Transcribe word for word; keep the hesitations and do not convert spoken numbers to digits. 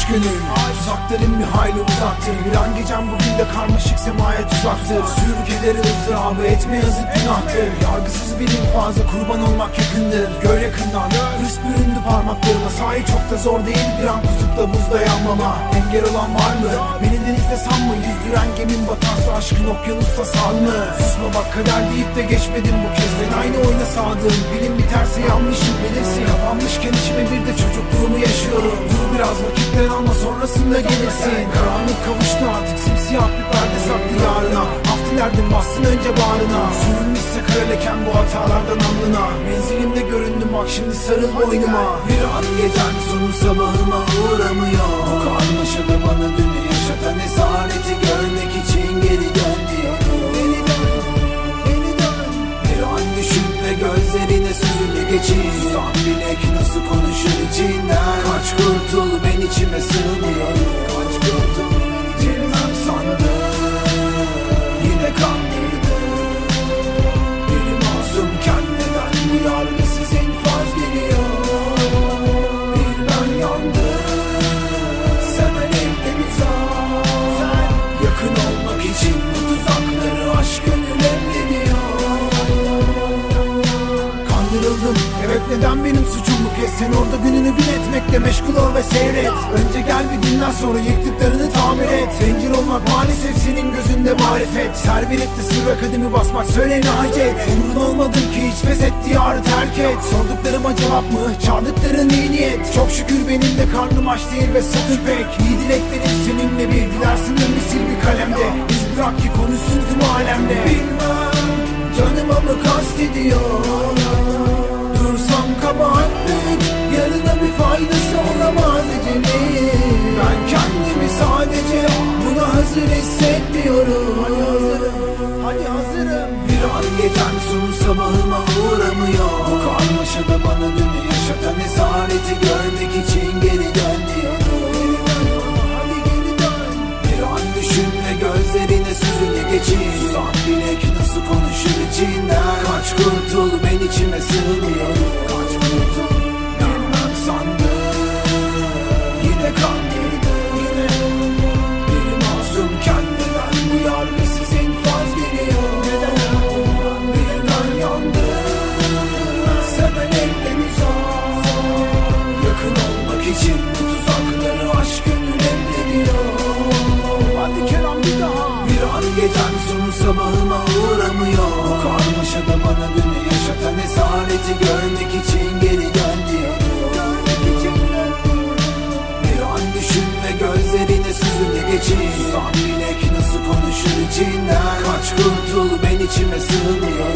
gönül. Tuzakların bir hayli uzaktır. Bir an gecem bugün de karmaşık semaya tuzaktır. Sür kederi ızdırabı etme yazık günahtır. Yargısız bir infazı kurban olmak yakındır. Gör yakından hırs büründü parmaklarıma. Sahi çok da zor değil bir an kutupta buzda yanmama. Engel olan var mı? Beni denizde sanma. Yüzdüren gemin batarsa aşkın okyanusta sanma. Susma bak kader deyip de geçmedim bu kez. Ben aynı oyuna sadığım. Bilim biterse yanlışım bilirsin. Kapanmışken içime bir de çocukluğumu yaşıyorum. Dur biraz vakitten alma sonrasında gelirsin. Karanlık kavuştu artık simsiyah bir perde sattı yarına. Haftilerden bassın önce bağrına. Sürülmüşse kara leken bu hatalardan alnına. Menzilimde göründüm bak şimdi sarıl boynuma. Bir an gecen sonu sabahıma uğramıyor. Bu karmaşada bana dünü yaşatan esareti görmek için geri dön diyorum. Geri dön, geri dön. Bir an düşün ve gözlerine süzüle geçin. Susan bilek nasıl konuşur içinden. Kaç kurtul ben içime sığmıyorum. Kaç kurtul girmem sandım. Yine kandırdım. Bir masumken neden bu yargısız infaz geliyor. Bir ben yandım. Sen alevde bir zar. Yakın olmak için bu tuzakları aşk gönül emrediyor. Kandırıldım. Evet neden benim suçum bu kez? Sen orada gününü gün etmekle meşgul ol ve seyret. Önce gel bir dinlen sonra yıktıklarını tamir et. Bencil olmak maalesef senin gözünde marifet. Serverip de sırra kademi basmak söyle ne hacet. Umrun olmadım ki hiç feshet diyarı terk et. Sorduklarıma cevap mı? Çağırdıkların iyi niyet. Çok şükür benim de karnım aç değil ve satır pek. İyi dileklerim seninle bir. Dilersin ömrü sil bir kalemde. Biz bırak ki konuşsun tüm alemle. Bilmem canıma mı kastediyor. Dursam kabahat büyük. Yarına bir faydası olamaz ecelim. Ben kendimi sadece buna hazır hissetmiyorum. Hadi hazırım, hadi hazırım. Bir an gecem sonu sabahıma uğramıyor. Bu karmaşada bana dünü yaşatan esareti görmek için geri dön diyorum. Hadi geri dön. Bir an düşün ve gözlerine süzüle geçin. Susan bilek nasıl konuşur içinden. Kaç kurtul ben içime sığmıyorum. Kaç kurtul bilmem sandım. Yine kandırdım yine. Bir masum kendimden bu yargısız infaz geliyor. Bir ben yandım. Sen alevde mi zar. Yakın olmak için bu tuzakları aşk gönül emrediyor. Hadi kelam bir daha. Bir an gecem sonu sabahıma uğramıyor. Bu karmaşada bana dünü yaşatan esareti görmek için geri dön diyorum. Bir an düşün ve gözlerine süzüle geçin. Susan bilek nasıl konuşur içinden. Kaç kurtul ben içime sığmıyor.